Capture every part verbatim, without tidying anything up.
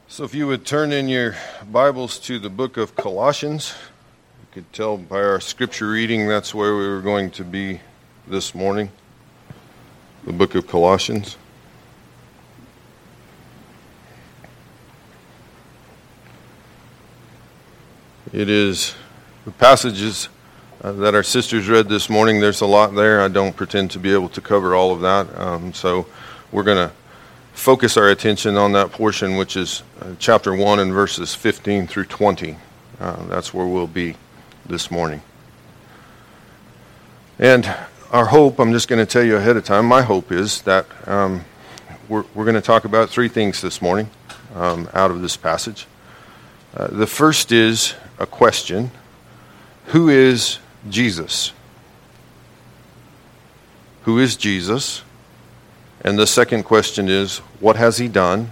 So if you would turn in your Bibles to the book of Colossians, you could tell by our scripture reading that's where we were going to be this morning, the book of Colossians. It is the passages uh, that our sisters read this morning. There's a lot there. I don't pretend to be able to cover all of that, um, so we're going to focus our attention on that portion, which is uh, chapter one and verses fifteen through twenty. Uh, that's where we'll be this morning. And our hope, I'm just going to tell you ahead of time, my hope is that um, we're, we're going to talk about three things this morning um, out of this passage. Uh, the first is a question: who is Jesus? Who is Jesus? And the second question is, what has he done?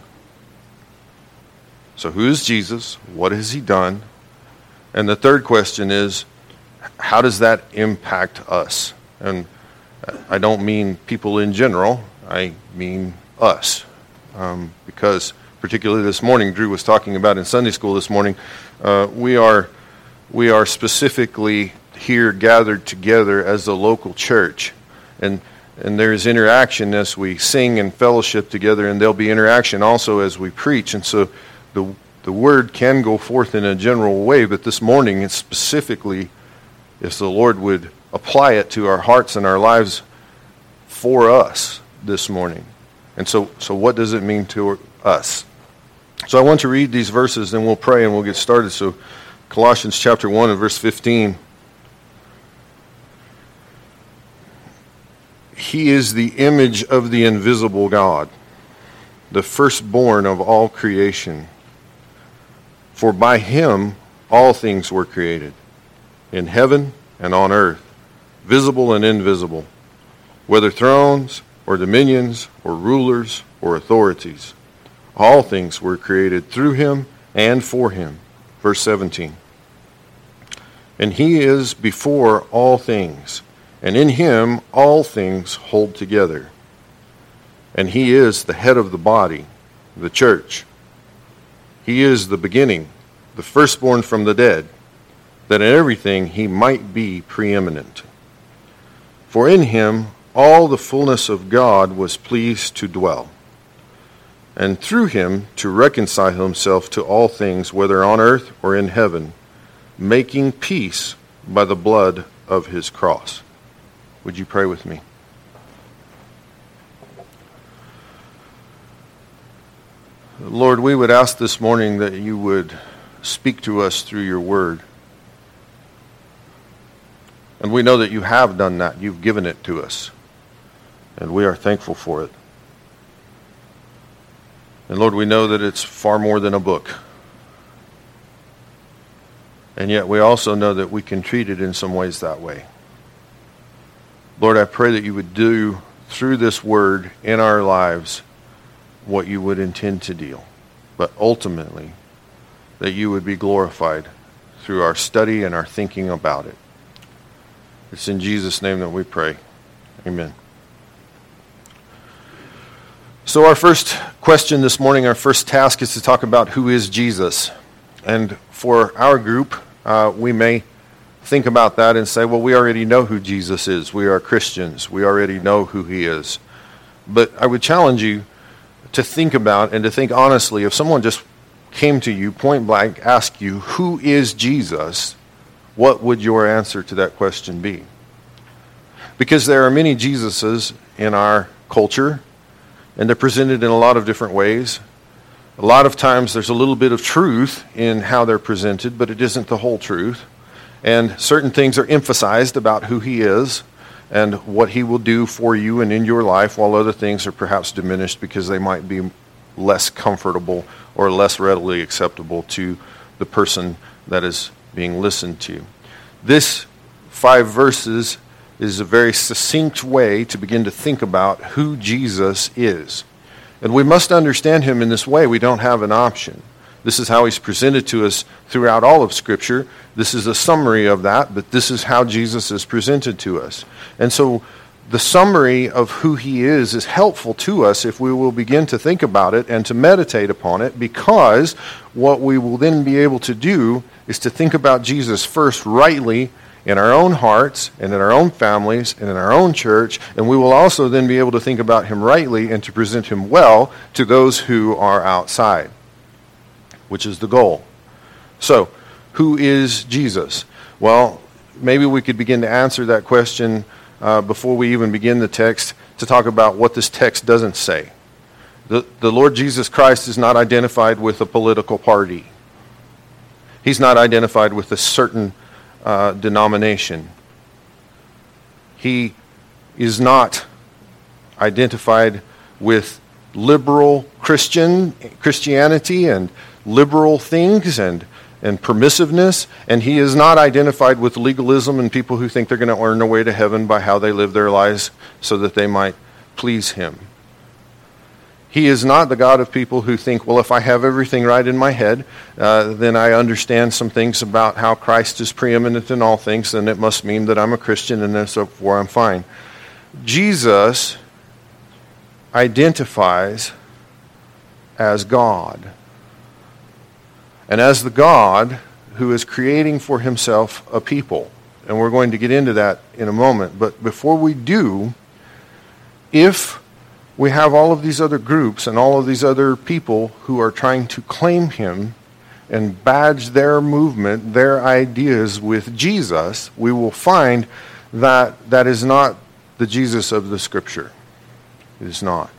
So who is Jesus? What has he done? And the third question is, how does that impact us? And I don't mean people in general, I mean us. Um, because particularly this morning, Drew was talking about in Sunday school this morning, uh, we are we are specifically here gathered together as a local church. And And there's interaction as we sing and fellowship together, and there'll be interaction also as we preach. And so the the word can go forth in a general way, but this morning it's specifically, if the Lord would apply it to our hearts and our lives for us this morning. And so, so what does it mean to us? So I want to read these verses, and we'll pray and we'll get started. So Colossians chapter one and verse fifteen. He is the image of the invisible God, the firstborn of all creation. For by him all things were created, in heaven and on earth, visible and invisible, whether thrones or dominions or rulers or authorities. All things were created through him and for him. Verse seventeen. And he is before all things, and in him all things hold together. And he is the head of the body, the church. He is the beginning, the firstborn from the dead, that in everything he might be preeminent. For in him all the fullness of God was pleased to dwell, and through him to reconcile himself to all things, whether on earth or in heaven, making peace by the blood of his cross. Would you pray with me? Lord, we would ask this morning that you would speak to us through your word. And we know that you have done that. You've given it to us. And we are thankful for it. And Lord, we know that it's far more than a book. And yet we also know that we can treat it in some ways that way. Lord, I pray that you would do through this word in our lives what you would intend to deal. But ultimately, that you would be glorified through our study and our thinking about it. It's in Jesus' name that we pray. Amen. So our first question this morning, our first task is to talk about who is Jesus. And for our group, uh, we may think about that and say, well, we already know who Jesus is. We are Christians. We already know who he is. But I would challenge you to think about and to think honestly, if someone just came to you point blank, asked you, who is Jesus? What would your answer to that question be? Because there are many Jesuses in our culture, and they're presented in a lot of different ways. A lot of times there's a little bit of truth in how they're presented, but it isn't the whole truth. And certain things are emphasized about who he is and what he will do for you and in your life, while other things are perhaps diminished because they might be less comfortable or less readily acceptable to the person that is being listened to. This five verses is a very succinct way to begin to think about who Jesus is. And we must understand him in this way. We don't have an option. This is how he's presented to us throughout all of Scripture. This is a summary of that, but this is how Jesus is presented to us. And so the summary of who he is is helpful to us if we will begin to think about it and to meditate upon it, because what we will then be able to do is to think about Jesus first rightly in our own hearts and in our own families and in our own church, and we will also then be able to think about him rightly and to present him well to those who are outside, which is the goal. So, who is Jesus? Well, maybe we could begin to answer that question uh, before we even begin the text, to talk about what this text doesn't say. The, the Lord Jesus Christ is not identified with a political party. He's not identified with a certain uh, denomination. He is not identified with liberal Christian Christianity and liberal things and and permissiveness, and he is not identified with legalism and people who think they're going to earn their way to heaven by how they live their lives so that they might please him. He is not the God of people who think, well, if I have everything right in my head, uh, then I understand some things about how Christ is preeminent in all things, then it must mean that I'm a Christian and therefore I'm fine. Jesus identifies as God. And as the God who is creating for himself a people. And we're going to get into that in a moment. But before we do, if we have all of these other groups and all of these other people who are trying to claim him and badge their movement, their ideas with Jesus, we will find that that is not the Jesus of the Scripture. It is not.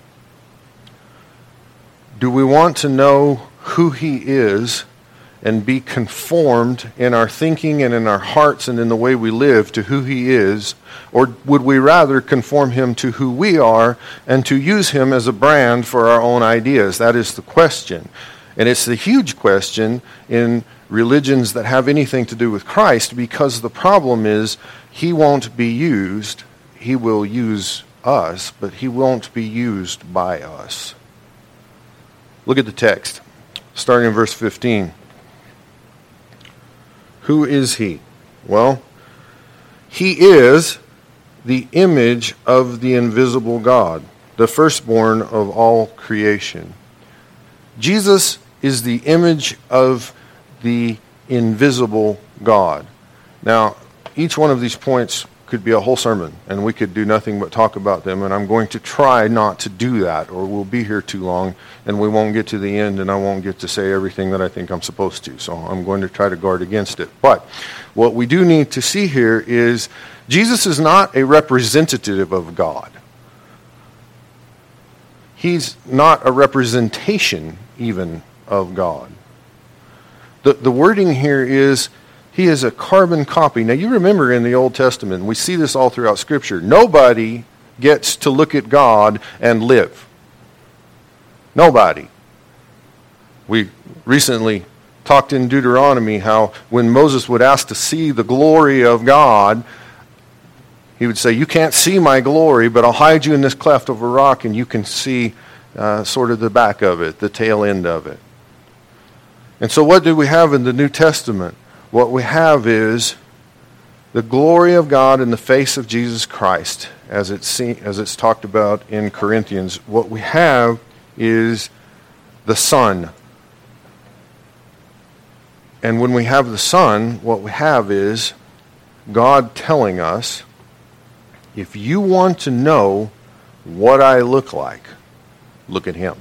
Do we want to know who he is and be conformed in our thinking and in our hearts and in the way we live to who he is? Or would we rather conform him to who we are and to use him as a brand for our own ideas? That is the question. And it's the huge question in religions that have anything to do with Christ, because the problem is he won't be used. He will use us, but he won't be used by us. Look at the text, starting in verse fifteen. Who is he? Well, he is the image of the invisible God, the firstborn of all creation. Jesus is the image of the invisible God. Now, each one of these points could be a whole sermon, and we could do nothing but talk about them, and I'm going to try not to do that, or we'll be here too long, and we won't get to the end, and I won't get to say everything that I think I'm supposed to, so I'm going to try to guard against it. But what we do need to see here is Jesus is not a representative of God. He's not a representation even of God. The, the wording here is he is a carbon copy. Now, you remember in the Old Testament, we see this all throughout Scripture. Nobody gets to look at God and live. Nobody. We recently talked in Deuteronomy how when Moses would ask to see the glory of God, he would say, you can't see my glory, but I'll hide you in this cleft of a rock and you can see uh, sort of the back of it, the tail end of it. And so what do we have in the New Testament? What we have is the glory of God in the face of Jesus Christ, as it's seen, as it's talked about in Corinthians. What we have is the Son. And when we have the Son, what we have is God telling us, if you want to know what I look like, look at him.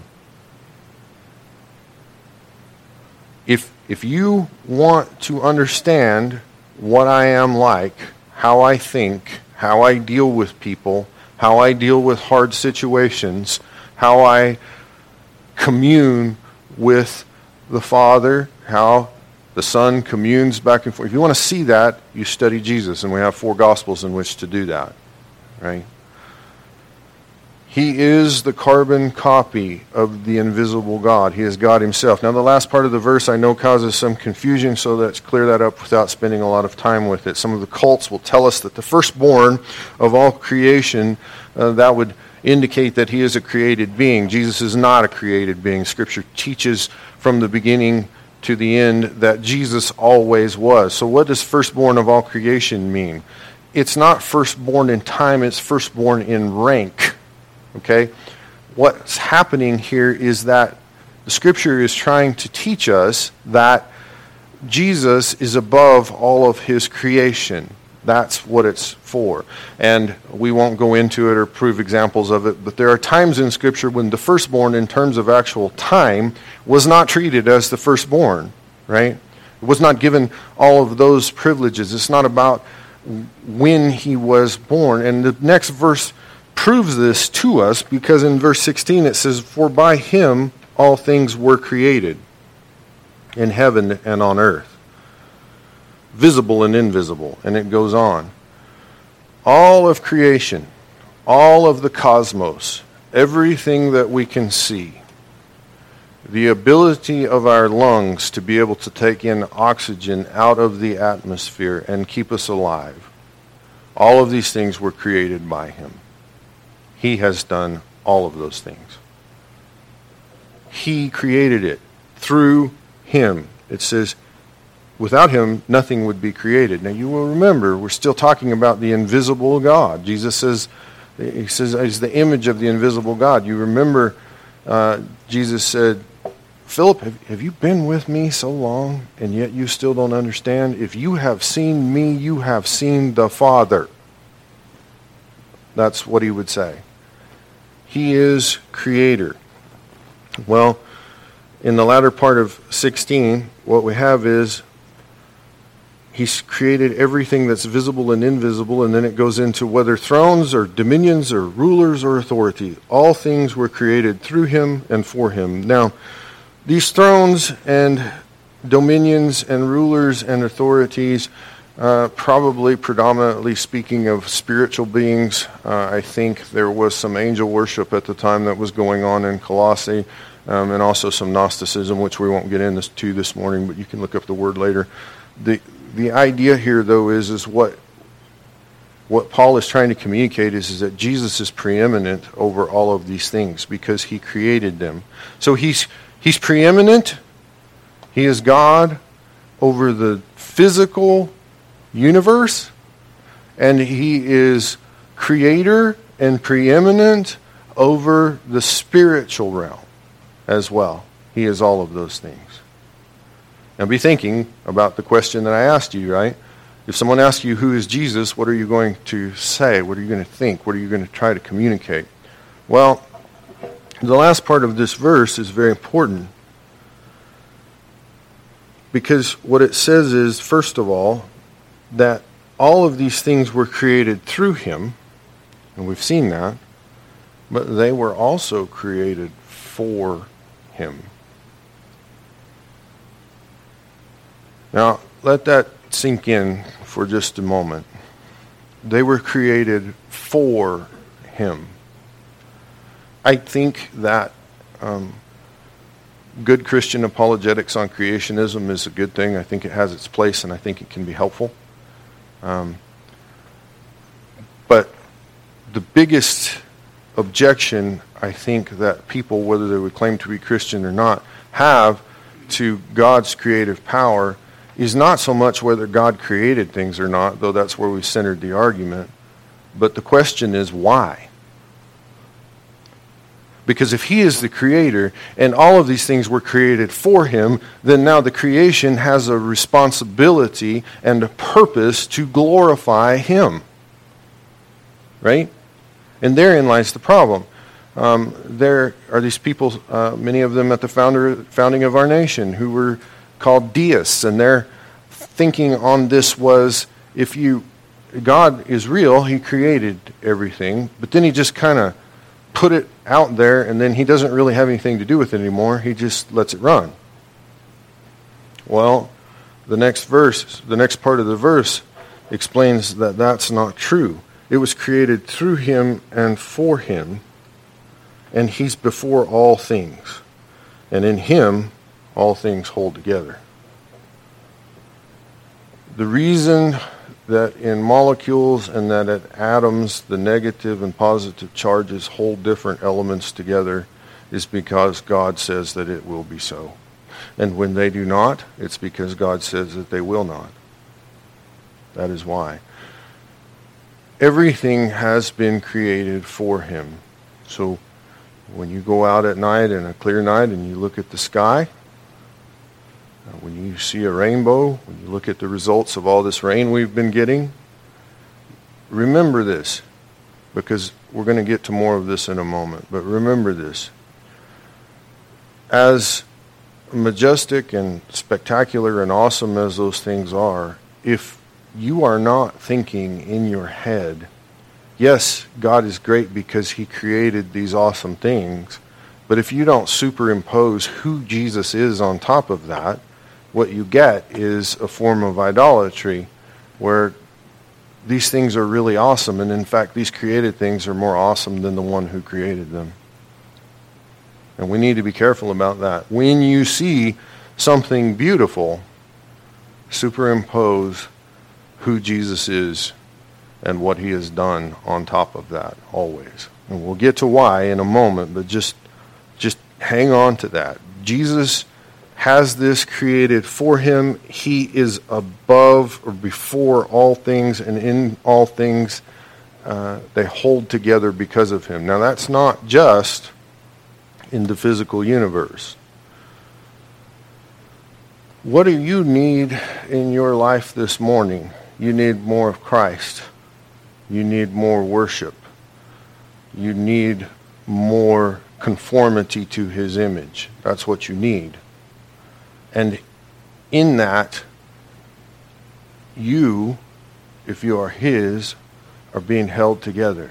If If you want to understand what I am like, how I think, how I deal with people, how I deal with hard situations, how I commune with the Father, how the Son communes back and forth. If you want to see that, you study Jesus, and we have four Gospels in which to do that, right? He is the carbon copy of the invisible God. He is God himself. Now, the last part of the verse I know causes some confusion, so let's clear that up without spending a lot of time with it. Some of the cults will tell us that the firstborn of all creation, uh, that would indicate that he is a created being. Jesus is not a created being. Scripture teaches from the beginning to the end that Jesus always was. So what does firstborn of all creation mean? it's not firstborn in time, it's firstborn in rank. Okay? What's happening here is that the Scripture is trying to teach us that Jesus is above all of his creation. That's what it's for. And we won't go into it or prove examples of it, but there are times in Scripture when the firstborn, in terms of actual time, was not treated as the firstborn, right? It was not given all of those privileges. It's not about when he was born. And the next verse proves this to us, because in verse sixteen it says, "For by him all things were created, in heaven and on earth, visible and invisible." And it goes on. All of creation, all of the cosmos, everything that we can see, the ability of our lungs to be able to take in oxygen out of the atmosphere and keep us alive, all of these things were created by him. He has done all of those things. He created it through him. It says, without him, nothing would be created. Now, you will remember, we're still talking about the invisible God. Jesus says, he says, he's the image of the invisible God. You remember, uh, Jesus said, "Philip, have, have you been with me so long, and yet you still don't understand? If you have seen me, you have seen the Father." That's what he would say. He is creator. Well, in the latter part of sixteen, what we have is he's created everything that's visible and invisible, and then it goes into whether thrones or dominions or rulers or authority. All things were created through him and for him. Now, these thrones and dominions and rulers and authorities, uh, probably predominantly speaking of spiritual beings. Uh, I think there was some angel worship at the time that was going on in Colossae, um, and also some Gnosticism, which we won't get into this morning, but you can look up the word later. The the idea here, though, is is what what Paul is trying to communicate is, is that Jesus is preeminent over all of these things because he created them. So he's he's preeminent. He is God over the physical universe, and he is creator and preeminent over the spiritual realm as well. He is all of those things. Now be thinking about the question that I asked you, right? If someone asks you, who is Jesus, what are you going to say? What are you going to think? What are you going to try to communicate? Well, the last part of this verse is very important, because what it says is, first of all, that all of these things were created through him, and we've seen that, but they were also created for him. Now, let that sink in for just a moment. They were created for him. I think that um, good Christian apologetics on creationism is a good thing. I think it has its place, and I think it can be helpful. Um, but the biggest objection, I think, that people, whether they would claim to be Christian or not, have to God's creative power is not so much whether God created things or not, though that's where we centered the argument, but the question is why? Because if he is the creator and all of these things were created for him, then now the creation has a responsibility and a purpose to glorify him. Right? And therein lies the problem. Um, there are these people, uh, many of them at the founder, founding of our nation, who were called deists, and their thinking on this was, if you, God is real, he created everything, but then he just kind of put it out there, and then he doesn't really have anything to do with it anymore. He just lets it run. Well, the next verse, the next part of the verse explains that that's not true. It was created through him and for him, and he's before all things. And in him, all things hold together. The reason that in molecules and that at atoms the negative and positive charges hold different elements together is because God says that it will be so. And when they do not, it's because God says that they will not. That is why. everything has been created for him. So when you go out at night in a clear night and you look at the sky, uh, when you see a rainbow, when you look at the results of all this rain we've been getting, remember this, because we're going to get to more of this in a moment. But remember this. As majestic and spectacular and awesome as those things are, if you are not thinking in your head, yes, God is great because he created these awesome things, but if you don't superimpose who Jesus is on top of that, what you get is a form of idolatry where these things are really awesome, and in fact, these created things are more awesome than the one who created them. And we need to be careful about that. When you see something beautiful, superimpose who Jesus is and what he has done on top of that, always. And we'll get to why in a moment, but just, just hang on to that. Jesus has this created for him. He is above or before all things, and in all things uh, they hold together because of him. Now that's not just in the physical universe. What do you need in your life this morning? You need more of Christ. You need more worship. You need more conformity to his image. That's what you need. And in that, you, if you are his, are being held together.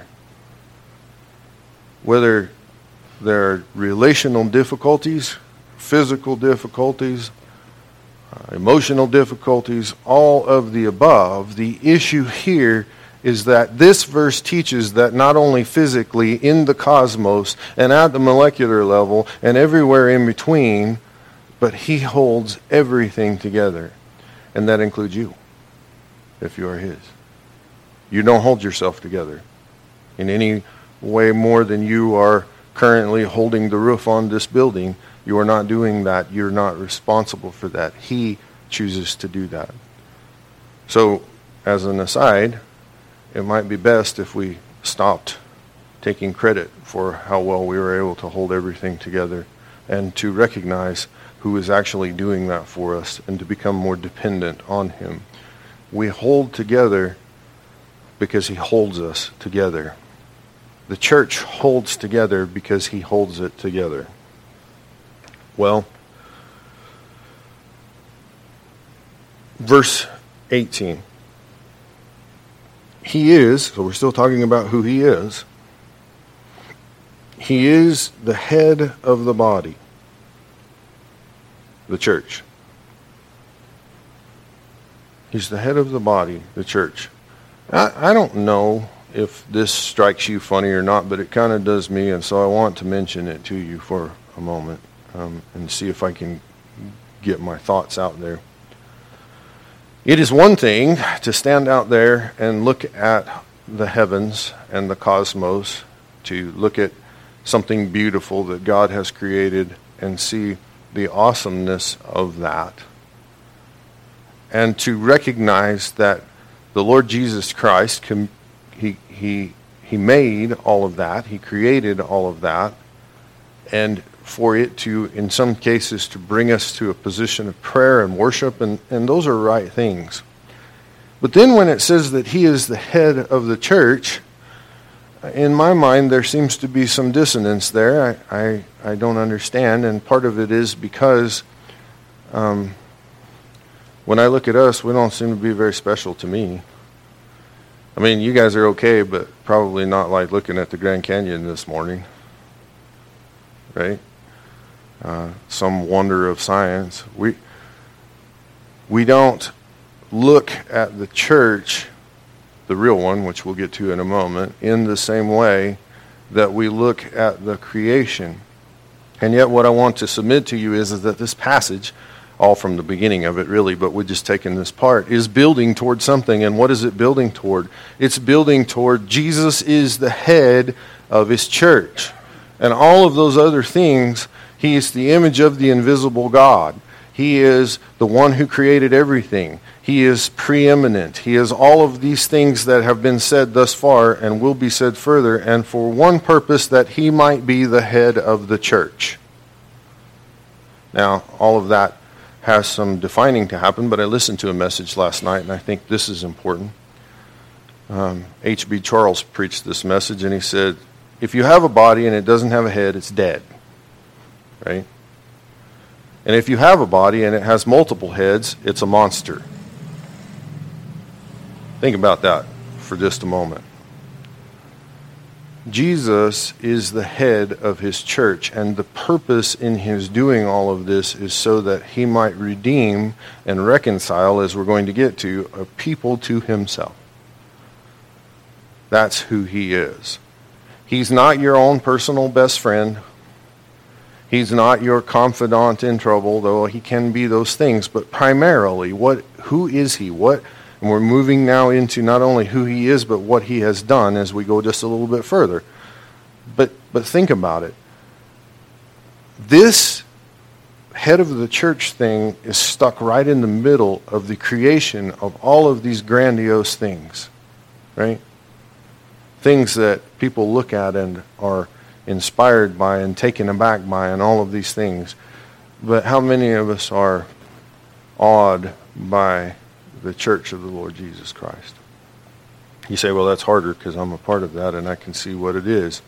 Whether there are relational difficulties, physical difficulties, uh, emotional difficulties, all of the above, the issue here is that this verse teaches that not only physically in the cosmos and at the molecular level and everywhere in between, but he holds everything together. And that includes you, if you are his. You don't hold yourself together in any way more than you are currently holding the roof on this building. You are not doing that. You're not responsible for that. He chooses to do that. So, as an aside, it might be best if we stopped taking credit for how well we were able to hold everything together and to recognize who is actually doing that for us and to become more dependent on him. We hold together because he holds us together. The church holds together because he holds it together. Well, verse eighteen. He is, so we're still talking about who he is. He is the head of the body, the church. He's the head of the body, the church. I, I don't know if this strikes you funny or not, but it kind of does me, and so I want to mention it to you for a moment um, and see if I can get my thoughts out there. It is one thing to stand out there and look at the heavens and the cosmos, to look at something beautiful that God has created and see the awesomeness of that, and to recognize that the Lord Jesus Christ, can, he, he, he made all of that, he created all of that, and for it to, in some cases, to bring us to a position of prayer and worship, and, and those are right things. But then when it says that he is the head of the church, in my mind there seems to be some dissonance there. I, I, I don't understand, and part of it is because um, when I look at us, we don't seem to be very special to me. I mean, you guys are okay, but probably not like looking at the Grand Canyon this morning, right? Uh, some wonder of science. We we don't look at the church, the real one, which we'll get to in a moment, in the same way that we look at the creation. And yet what I want to submit to you is, is that this passage, all from the beginning of it really, but we're just taking this part, is building toward something. And what is it building toward? It's building toward Jesus is the head of his church. And all of those other things, he is the image of the invisible God. He is the one who created everything. He is preeminent. He is all of these things that have been said thus far and will be said further, and for one purpose, that he might be the head of the church. Now, all of that has some defining to happen, but I listened to a message last night, and I think this is important. Um, H B Charles preached this message, and he said, if you have a body and it doesn't have a head, it's dead. Right? And if you have a body and it has multiple heads, it's a monster. Think about that for just a moment. Jesus is the head of his church, and the purpose in his doing all of this is so that he might redeem and reconcile, as we're going to get to, a people to himself. That's who he is. He's not your own personal best friend. He's not your confidant in trouble, though he can be those things. But primarily, what? Who is he? What? And we're moving now into not only who he is, but what he has done as we go just a little bit further. But but think about it. This head of the church thing is stuck right in the middle of the creation of all of these grandiose things, right? Things that people look at and are inspired by and taken aback by and all of these things. But how many of us are awed by the church of the Lord Jesus Christ? You say, well, that's harder because I'm a part of that and I can see what it is.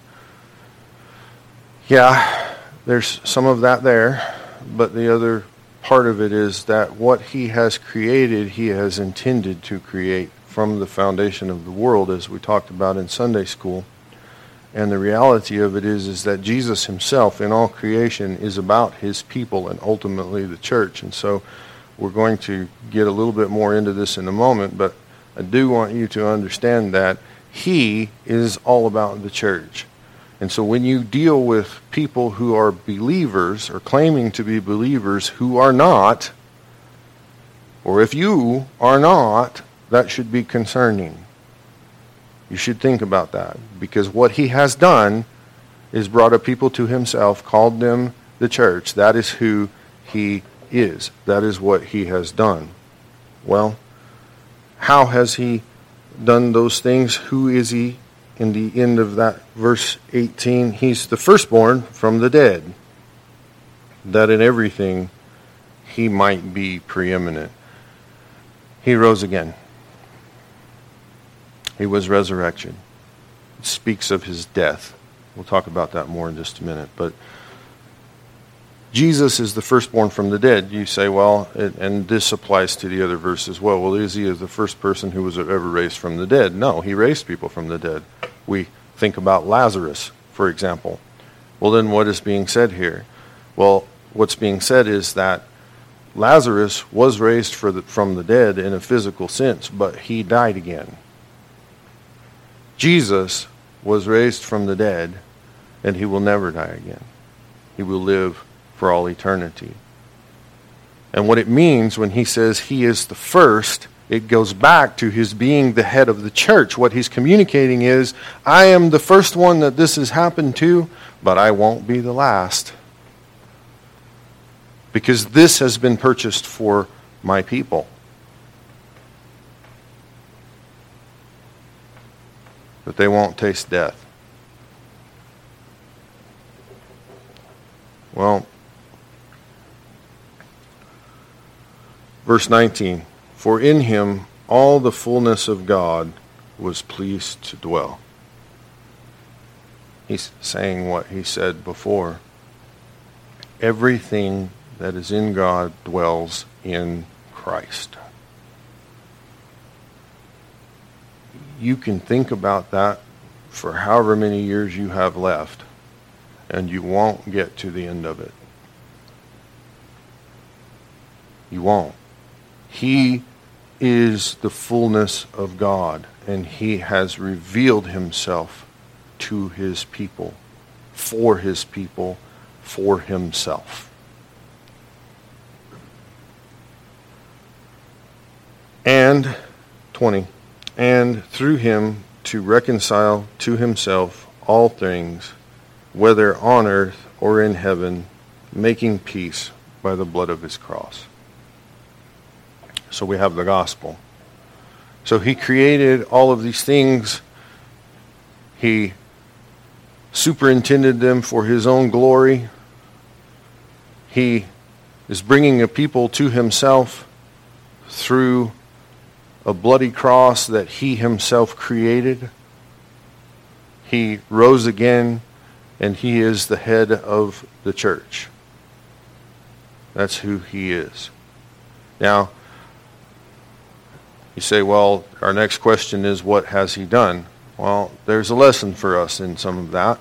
Yeah, there's some of that there, but the other part of it is that what he has created, he has intended to create from the foundation of the world, as we talked about in Sunday school. And the reality of it is, is that Jesus himself in all creation is about his people and ultimately the church. And so we're going to get a little bit more into this in a moment, but I do want you to understand that he is all about the church. And so when you deal with people who are believers or claiming to be believers who are not, or if you are not, that should be concerning. You should think about that, because what he has done is brought a people to himself, called them the church. That is who he is. That is what he has done. Well, how has he done those things? Who is he? In the end of that verse eighteen, he's the firstborn from the dead, that in everything he might be preeminent. He rose again. He was resurrection. It speaks of his death. We'll talk about that more in just a minute. But Jesus is the firstborn from the dead. You say, well, it, and this applies to the other verse as well. Well, is he the first person who was ever raised from the dead? No, he raised people from the dead. We think about Lazarus, for example. Well, then what is being said here? Well, what's being said is that Lazarus was raised for the, from the dead in a physical sense, but he died again. Jesus was raised from the dead, and he will never die again. He will live for all eternity. And what it means when he says he is the first, it goes back to his being the head of the church. What he's communicating is, I am the first one that this has happened to, but I won't be the last. Because this has been purchased for my people. But they won't taste death. Well, verse nineteen, for in him all the fullness of God was pleased to dwell. He's saying what he said before. Everything that is in God dwells in Christ. You can think about that for however many years you have left, and you won't get to the end of it. You won't. He is the fullness of God, and he has revealed himself to his people, for his people, for himself. And, twenty, and through him to reconcile to himself all things, whether on earth or in heaven, making peace by by the blood of his cross. So we have the gospel. So he created all of these things. He superintended them for his own glory. He is bringing a people to himself through a bloody cross that he himself created. He rose again, and he is the head of the church. That's who he is. Now, you say, well, our next question is, what has he done? Well, there's a lesson for us in some of that.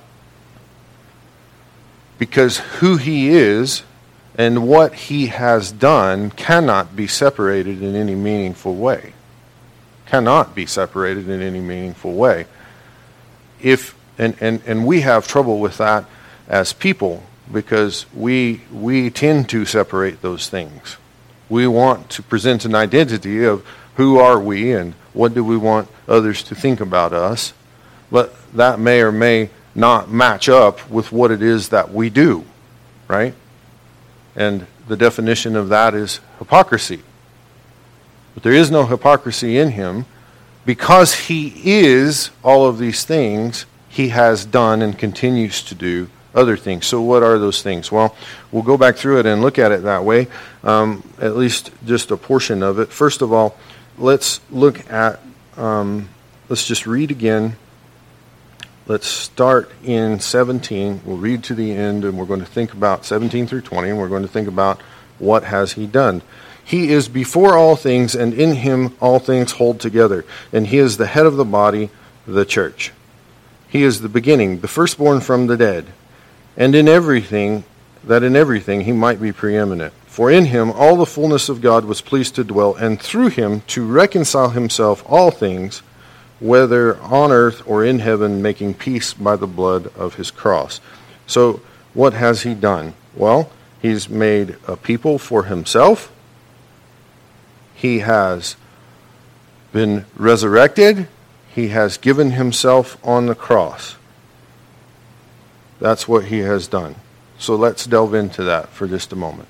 Because who he is and what he has done cannot be separated in any meaningful way. Cannot be separated in any meaningful way. If and, and, and we have trouble with that as people, because we we tend to separate those things. We want to present an identity of who are we and what do we want others to think about us, but that may or may not match up with what it is that we do, right? And the definition of that is hypocrisy. But there is no hypocrisy in him. Because he is all of these things, he has done and continues to do other things. So what are those things? Well, we'll go back through it and look at it that way, um, at least just a portion of it. First of all, let's look at, um, let's just read again. Let's start in seventeen. We'll read to the end, and we're going to think about seventeen through twenty, and we're going to think about what has he done. He is before all things, and in him all things hold together. And he is the head of the body, the church. He is the beginning, the firstborn from the dead. And in everything, that in everything he might be preeminent. For in him all the fullness of God was pleased to dwell, and through him to reconcile himself all things, whether on earth or in heaven, making peace by the blood of his cross. So what has he done? Well, he's made a people for himself. He has been resurrected. He has given himself on the cross. That's what he has done. So let's delve into that for just a moment.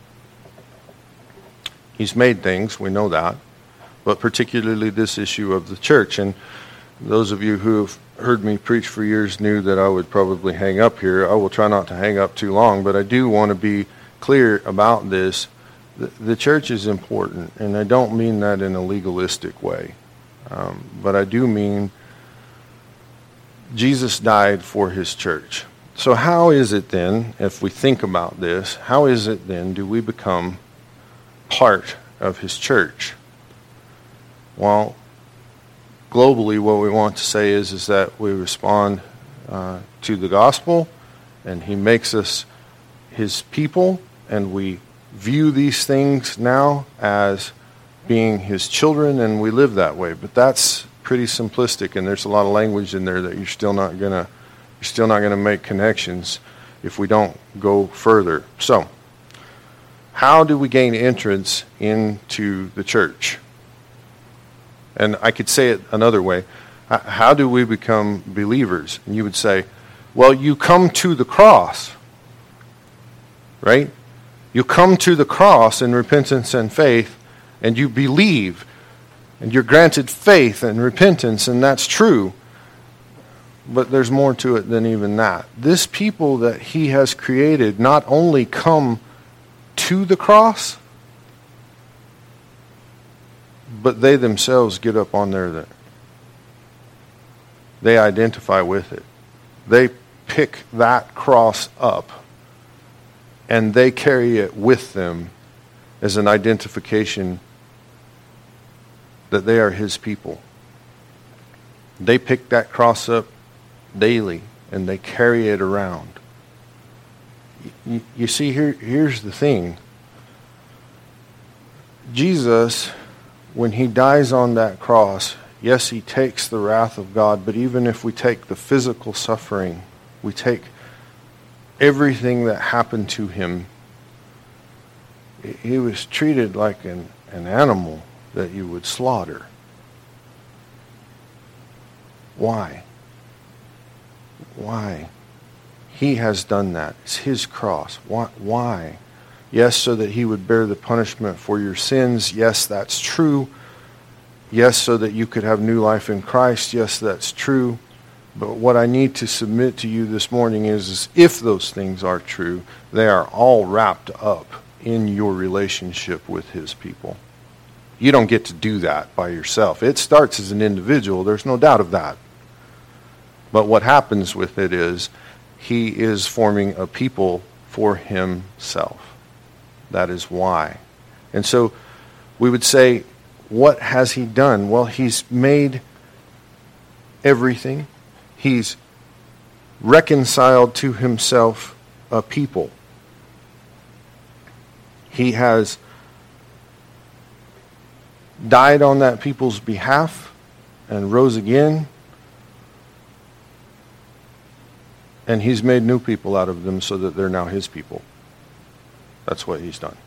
He's made things, we know that, but particularly this issue of the church. And those of you who have heard me preach for years knew that I would probably hang up here. I will try not to hang up too long, but I do want to be clear about this. The, the church is important, and I don't mean that in a legalistic way. Um, but I do mean Jesus died for his church. So how is it then, if we think about this, how is it then do we become part of his church? Well, globally what we want to say is, is that we respond uh, to the gospel, and he makes us his people, and we view these things now as being his children, and we live that way. But that's pretty simplistic, and there's a lot of language in there that you're still not gonna you're still not gonna make connections if we don't go further. So, how do we gain entrance into the church? And I could say it another way. How do we become believers? And you would say, well, you come to the cross, right? You come to the cross in repentance and faith, and you believe, and you're granted faith and repentance, and that's true. But there's more to it than even that. This people that he has created not only come to the cross, but they themselves get up on there. That they identify with it. They pick that cross up, and they carry it with them as an identification that they are his people. They pick that cross up daily, and they carry it around. You, you see, here, here's the thing. Jesus, when he dies on that cross, yes, he takes the wrath of God, but even if we take the physical suffering, we take everything that happened to him, he was treated like an, an animal that you would slaughter. Why? Why? He has done that. It's his cross. Why? Why? Yes, so that he would bear the punishment for your sins. Yes, that's true. Yes, so that you could have new life in Christ. Yes, that's true. But what I need to submit to you this morning is, is if those things are true, they are all wrapped up in your relationship with his people. You don't get to do that by yourself. It starts as an individual. There's no doubt of that. But what happens with it is he is forming a people for himself. That is why. And so we would say, what has he done? Well, he's made everything. He's reconciled to himself a people. He has died on that people's behalf and rose again. And he's made new people out of them so that they're now his people. That's what he's done.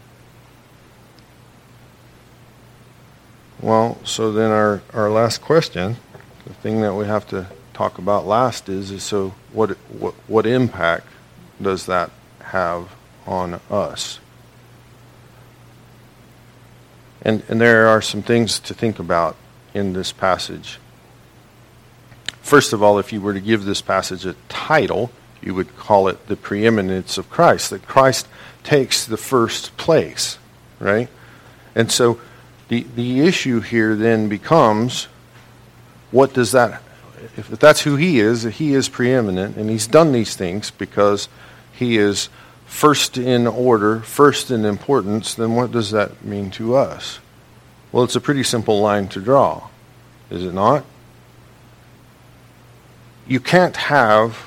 Well, so then our, our last question, the thing that we have to talk about last is, is so what, what what impact does that have on us? And and there are some things to think about in this passage. First of all, if you were to give this passage a title, you would call it the preeminence of Christ, that Christ takes the first place, right? And so the the issue here then becomes, what does that, if that's who he is, he is preeminent, and he's done these things because he is first in order, first in importance, then what does that mean to us? Well, it's a pretty simple line to draw, is it not? You can't have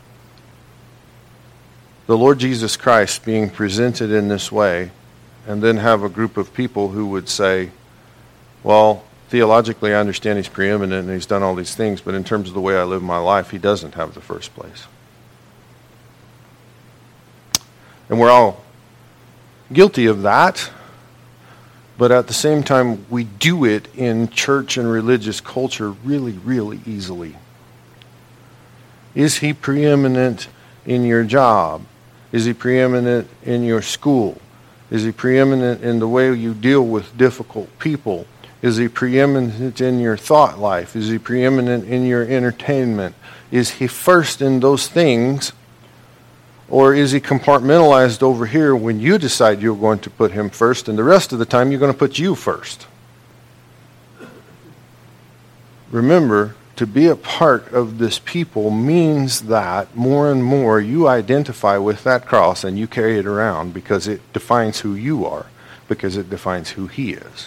the Lord Jesus Christ being presented in this way and then have a group of people who would say, well, theologically I understand he's preeminent and he's done all these things, but in terms of the way I live my life, he doesn't have the first place. And we're all guilty of that, but at the same time, we do it in church and religious culture really, really easily. Is he preeminent in your job? Is he preeminent in your school? Is he preeminent in the way you deal with difficult people? Is he preeminent in your thought life? Is he preeminent in your entertainment? Is he first in those things? Or is he compartmentalized over here when you decide you're going to put him first, and the rest of the time you're going to put you first? Remember, to be a part of this people means that more and more you identify with that cross and you carry it around because it defines who you are, because it defines who he is.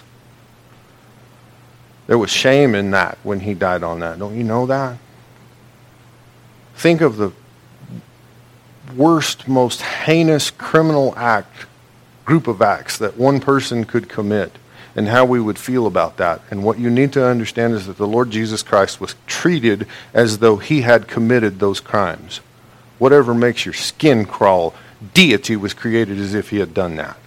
There was shame in that when he died on that. Don't you know that? Think of the worst, most heinous criminal act, group of acts that one person could commit, and how we would feel about that. And what you need to understand is that the Lord Jesus Christ was treated as though he had committed those crimes. Whatever makes your skin crawl, deity was created as if he had done that.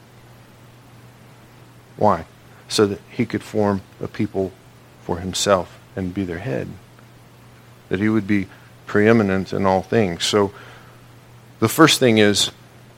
Why? So that he could form a people for himself and be their head. That he would be preeminent in all things. So the first thing is,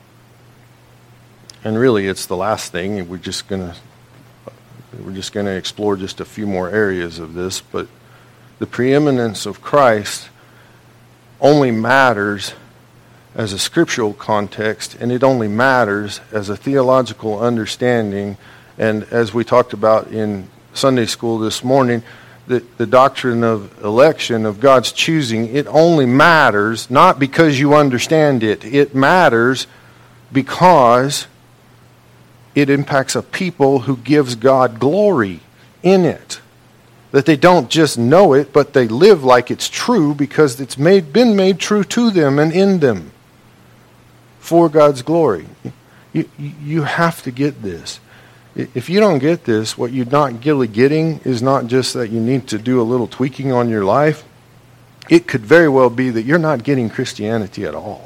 and really it's the last thing, we're just going to We're just going to explore just a few more areas of this, but the preeminence of Christ only matters as a scriptural context, and it only matters as a theological understanding. And as we talked about in Sunday school this morning, the, the doctrine of election, of God's choosing, it only matters not because you understand it. It matters because it impacts a people who gives God glory in it. That they don't just know it, but they live like it's true because it's made, been made true to them and in them for God's glory. You, you have to get this. If you don't get this, what you're not really getting is not just that you need to do a little tweaking on your life. It could very well be that you're not getting Christianity at all.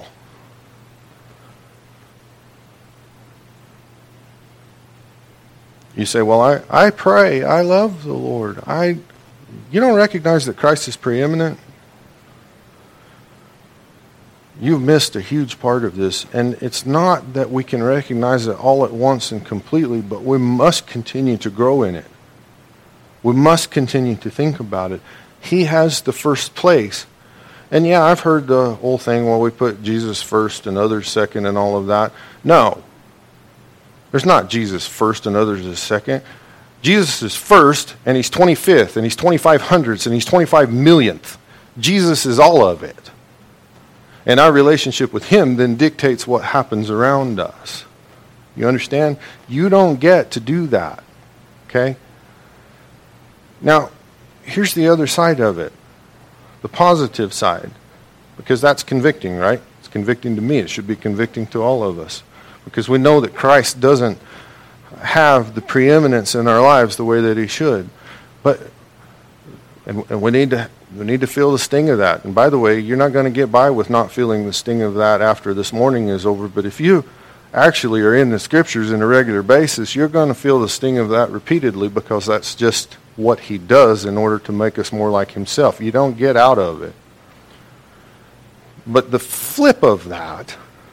You say, well, I, I pray, I love the Lord. I, you don't recognize that Christ is preeminent? You you've missed a huge part of this. And it's not that we can recognize it all at once and completely, but we must continue to grow in it. We must continue to think about it. He has the first place. And yeah, I've heard the whole thing, well, we put Jesus first and others second and all of that. No. There's not Jesus first and others is second. Jesus is first, and he's twenty-fifth, and he's twenty-five hundredths, and he's twenty-five millionth. Jesus is all of it. And our relationship with him then dictates what happens around us. You understand? You don't get to do that. Okay? Now, here's the other side of it. The positive side. Because that's convicting, right? It's convicting to me. It should be convicting to all of us. Because we know that Christ doesn't have the preeminence in our lives the way that he should. But and, and we need to we need to feel the sting of that. And by the way, you're not going to get by with not feeling the sting of that after this morning is over. But if you actually are in the scriptures on a regular basis, you're going to feel the sting of that repeatedly, because that's just what he does in order to make us more like himself. You don't get out of it. But the flip of that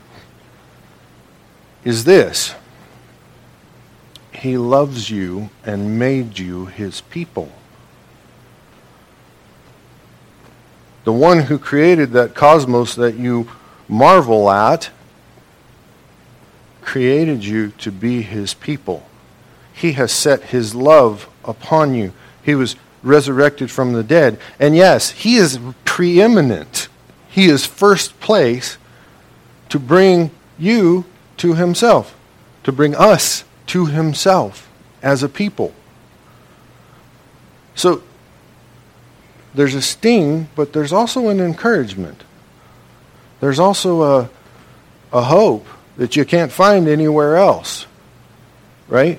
is this. He loves you and made you his people. The one who created that cosmos that you marvel at created you to be his people. He has set his love upon you. He was resurrected from the dead. And yes, he is preeminent. He is first place to bring you to himself, to bring us to himself as a people. So there's a sting, but there's also an encouragement. There's also a, a hope that you can't find anywhere else. Right?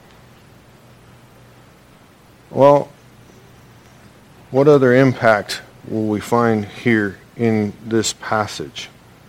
Well, what other impact will we find here in this passage?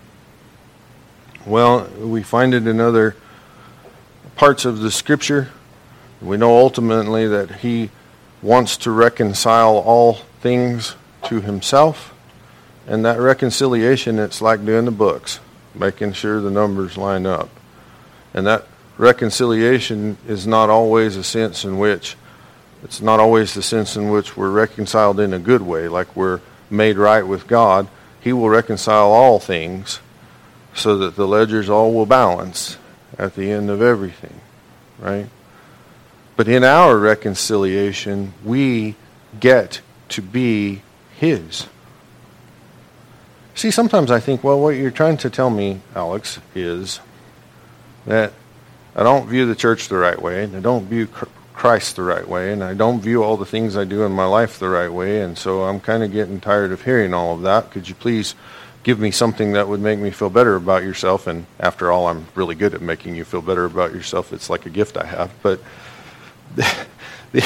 Well, we find it in other parts of the scripture. We know ultimately that he wants to reconcile all things to himself. And that reconciliation, it's like doing the books, making sure the numbers line up. And that reconciliation is not always a sense in which, it's not always the sense in which we're reconciled in a good way, like we're made right with God. He will reconcile all things so that the ledgers all will balance at the end of everything, right? But in our reconciliation, we get to be his. See, sometimes I think, well, what you're trying to tell me, Alex, is that I don't view the church the right way, and I don't view Christ the right way, and I don't view all the things I do in my life the right way, and so I'm kind of getting tired of hearing all of that. Could you please give me something that would make me feel better about yourself? And after all, I'm really good at making you feel better about yourself. It's like a gift I have. But the, the,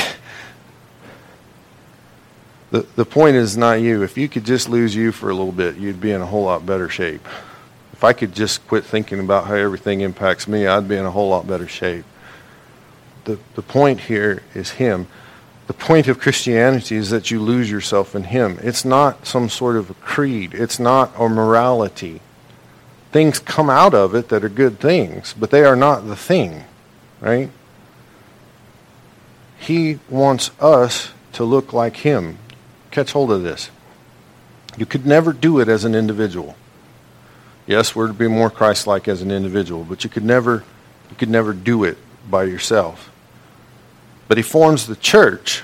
the, the point is not you. If you could just lose you for a little bit, you'd be in a whole lot better shape. If I could just quit thinking about how everything impacts me, I'd be in a whole lot better shape. The, the point here is him. The point of Christianity is that you lose yourself in him. It's not some sort of a creed. It's not a morality. Things come out of it that are good things, but they are not the thing, right? He wants us to look like him. Catch hold of this. You could never do it as an individual. Yes, we're to be more Christ-like as an individual, but you could never, you could never do it by yourself. But he forms the church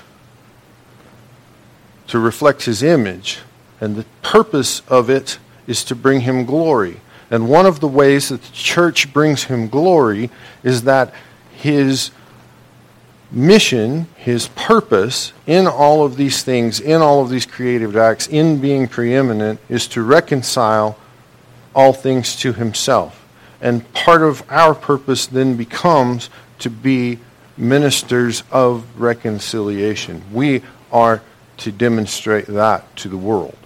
to reflect his image, and the purpose of it is to bring him glory. And one of the ways that the church brings him glory is that his mission, his purpose in all of these things, in all of these creative acts, in being preeminent, is to reconcile all things to himself. And part of our purpose then becomes to be ministers of reconciliation. We are to demonstrate that to the world.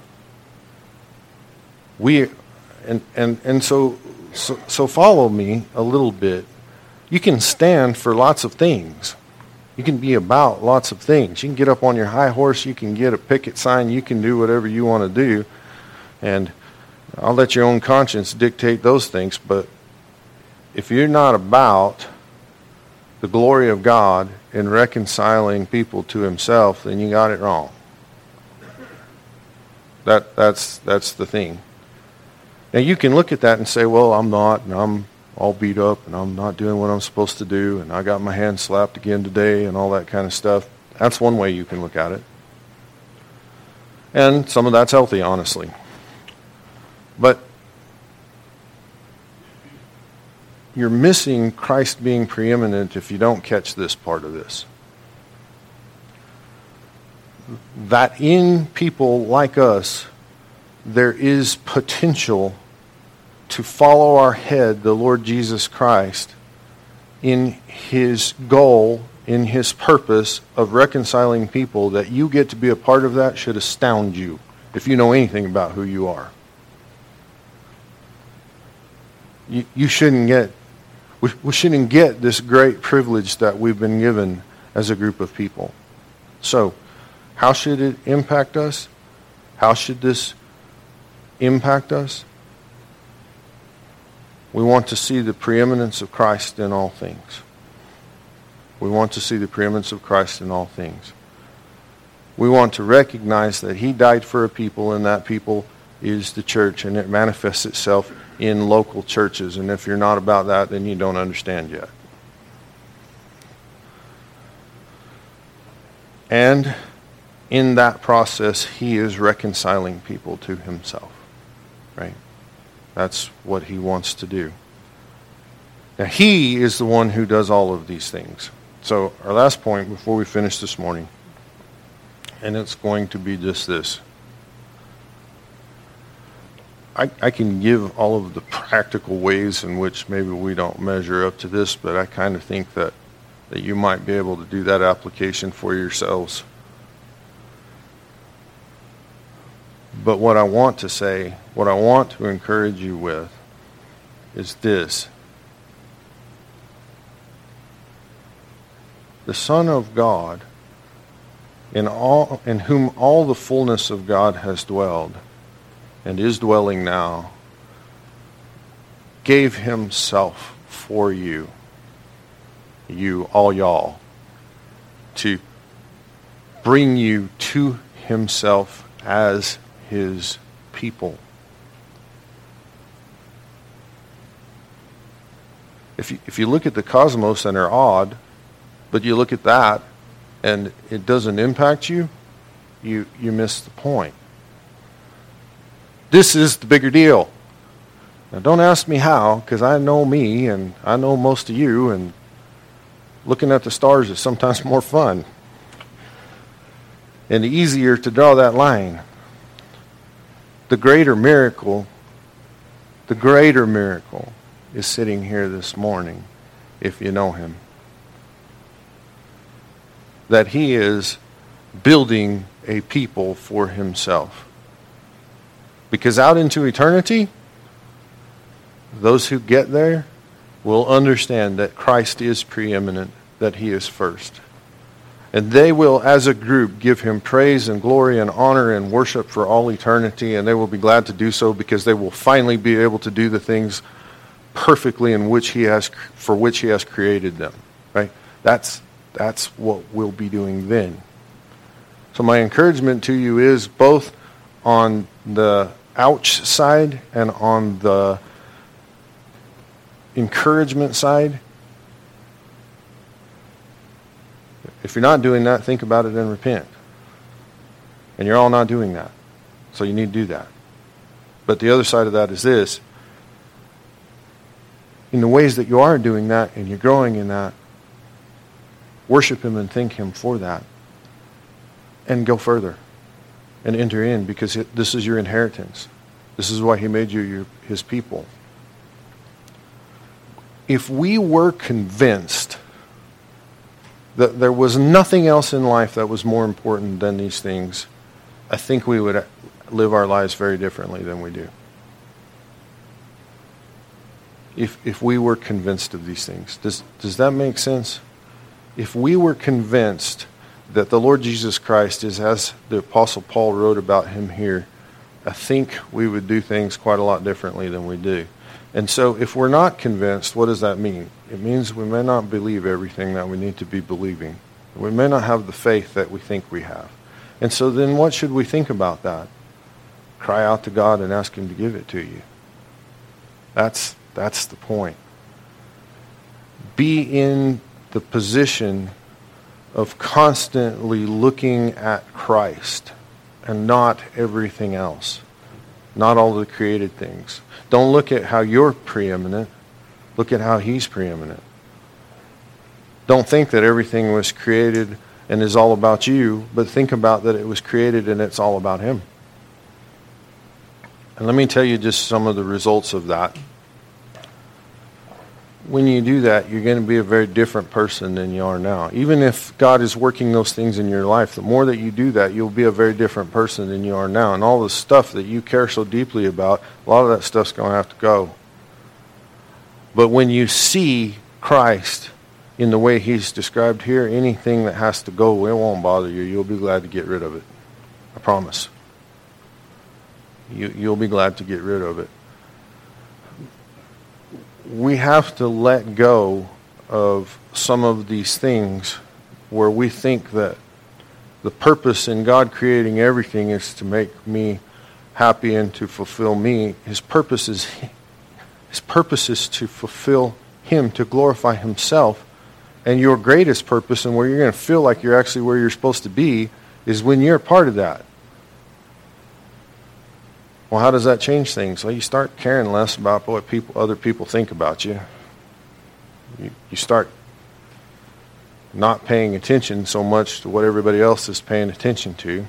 We and and and so so, so follow me a little bit. You can stand for lots of things. You can be about lots of things. You can get up on your high horse, you can get a picket sign, you can do whatever you want to do. And I'll let your own conscience dictate those things, but if you're not about the glory of God in reconciling people to himself, then you got it wrong. That that's that's the thing. Now you can look at that and say, well, I'm not, and I'm all beat up, and I'm not doing what I'm supposed to do, and I got my hand slapped again today, and all that kind of stuff. That's one way you can look at it. And some of that's healthy, honestly. But you're missing Christ being preeminent if you don't catch this part of this. That in people like us, there is potential to follow our head, the Lord Jesus Christ, in his goal, in his purpose of reconciling people. That you get to be a part of that should astound you if you know anything about who you are. You, you shouldn't get, we, we shouldn't get this great privilege that we've been given as a group of people. So, how should it impact us? How should this impact us? We want to see the preeminence of Christ in all things. We want to see the preeminence of Christ in all things. We want to recognize that he died for a people, and that people is the church, and it manifests itself in local churches. And if you're not about that, then you don't understand yet. And in that process, he is reconciling people to himself. Right? That's what he wants to do. Now, he is the one who does all of these things. So, our last point before we finish this morning, and it's going to be just this. I, I can give all of the practical ways in which maybe we don't measure up to this, but I kind of think that, that you might be able to do that application for yourselves. But what I want to say, what I want to encourage you with, is this. The Son of God, in all in whom all the fullness of God has dwelled, and is dwelling now, gave himself for you, you, all y'all, to bring you to himself as his people. If you, if you look at the cosmos and are awed, but you look at that and it doesn't impact you, you, you miss the point. This is the bigger deal. Now don't ask me how, because I know me and I know most of you, and looking at the stars is sometimes more fun and easier to draw that line. The greater miracle, the greater miracle is sitting here this morning if you know him. That he is building a people for himself. Because out into eternity, those who get there will understand that Christ is preeminent, that he is first. And they will, as a group, give him praise and glory and honor and worship for all eternity, and they will be glad to do so because they will finally be able to do the things perfectly in which he has, for which he has created them. Right? That's that's what we'll be doing then. So my encouragement to you is both on the ouch side and on the encouragement side. If you're not doing that, think about it and repent. And you're all not doing that. So you need to do that. But the other side of that is this. In the ways that you are doing that and you're growing in that, worship him and thank him for that. And go further. And enter in, because it, this is your inheritance. This is why he made you your, his people. If we were convinced that there was nothing else in life that was more important than these things, I think we would live our lives very differently than we do. If if we were convinced of these things. Does does that make sense? If we were convinced that the Lord Jesus Christ is, as the Apostle Paul wrote about him here, I think we would do things quite a lot differently than we do. And so if we're not convinced, what does that mean? It means we may not believe everything that we need to be believing. We may not have the faith that we think we have. And so then what should we think about that? Cry out to God and ask Him to give it to you. That's, that's the point. Be in the position of constantly looking at Christ and not everything else. Not all the created things. Don't look at how you're preeminent. Look at how He's preeminent. Don't think that everything was created and is all about you, but think about that it was created and it's all about Him. And let me tell you just some of the results of that. When you do that, you're going to be a very different person than you are now. Even if God is working those things in your life, the more that you do that, you'll be a very different person than you are now. And all the stuff that you care so deeply about, a lot of that stuff's going to have to go. But when you see Christ in the way He's described here, anything that has to go, it won't bother you. You'll be glad to get rid of it. I promise. You, you'll be glad to get rid of it. We have to let go of some of these things where we think that the purpose in God creating everything is to make me happy and to fulfill me. His purpose is, His purpose is to fulfill Him, to glorify Himself. And your greatest purpose, and where you're going to feel like you're actually where you're supposed to be, is when you're a part of that. Well, how does that change things? Well, you start caring less about what people, other people think about you. You, you start not paying attention so much to what everybody else is paying attention to.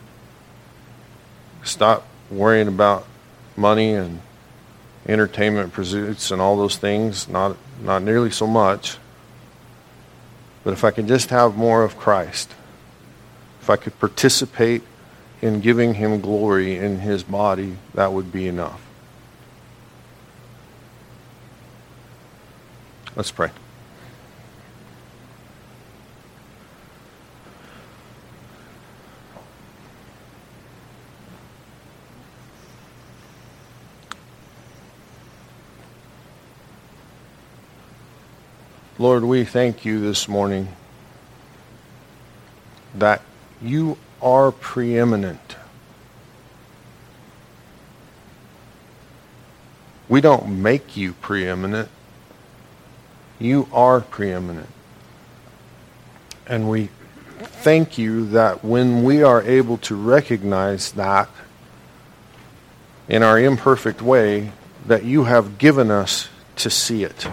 Stop worrying about money and entertainment pursuits and all those things. Not, not nearly so much. But if I could just have more of Christ, if I could participate in giving Him glory in His body, that would be enough. Let's pray. Lord, we thank You this morning that You are preeminent. We don't make You preeminent. You are preeminent. And we thank You that when we are able to recognize that in our imperfect way, that You have given us to see it.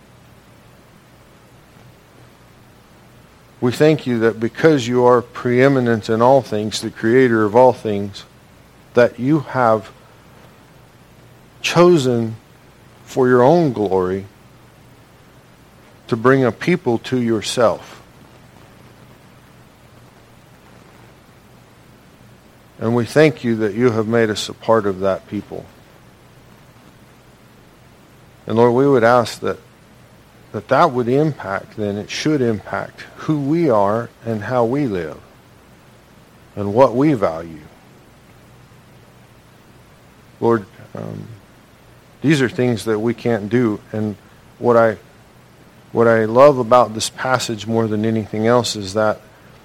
We thank You that because You are preeminent in all things, the creator of all things, that You have chosen for Your own glory to bring a people to Yourself. And we thank You that You have made us a part of that people. And Lord, we would ask that that that would impact, then it should impact who we are and how we live and what we value. Lord, um, these are things that we can't do. And what I what I love about this passage more than anything else is that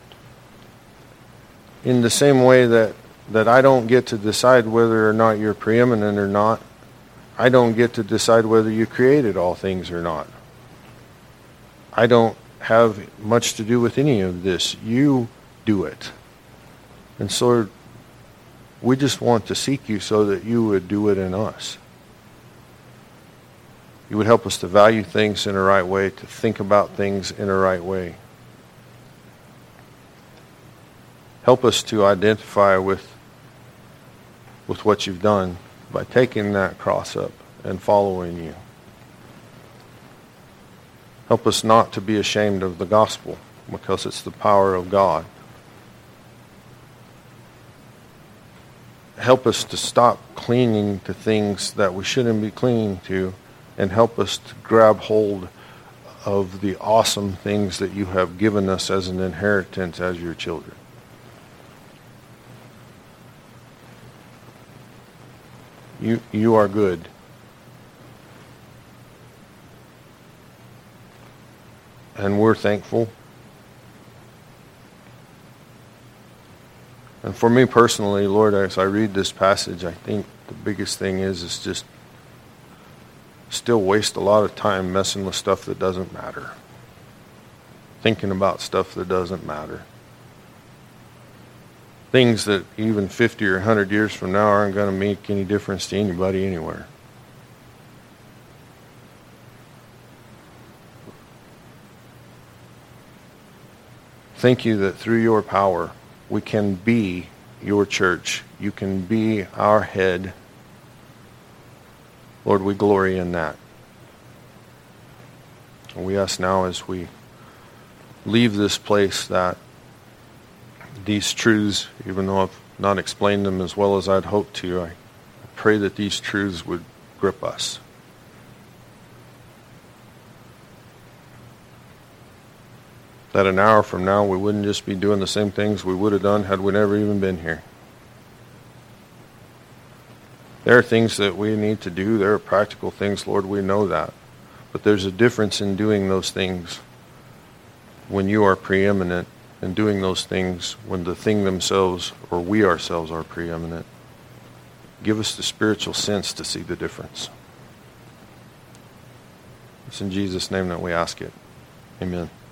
in the same way that, that I don't get to decide whether or not You're preeminent or not, I don't get to decide whether You created all things or not. I don't have much to do with any of this. You do it. And so we just want to seek You so that You would do it in us. You would help us to value things in a right way, to think about things in a right way. Help us to identify with, with what You've done by taking that cross up and following You. Help us not to be ashamed of the gospel, because it's the power of God. Help us to stop clinging to things that we shouldn't be clinging to, and help us to grab hold of the awesome things that You have given us as an inheritance as Your children. You, you are good. And we're thankful. And for me personally, Lord, as I read this passage, I think the biggest thing is, is just still waste a lot of time messing with stuff that doesn't matter. Thinking about stuff that doesn't matter. Things that even fifty or one hundred years from now aren't going to make any difference to anybody anywhere. Thank you that through your power, we can be your church. You can be our head. Lord, we glory in that. And we ask now as we leave this place that these truths, even though I've not explained them as well as I'd hoped to, I pray that these truths would grip us. That an hour from now we wouldn't just be doing the same things we would have done had we never even been here. There are things that we need to do. There are practical things, Lord, we know that. But there's a difference in doing those things when you are preeminent and doing those things when the thing themselves or we ourselves are preeminent. Give us the spiritual sense to see the difference. It's in Jesus' name that we ask it. Amen.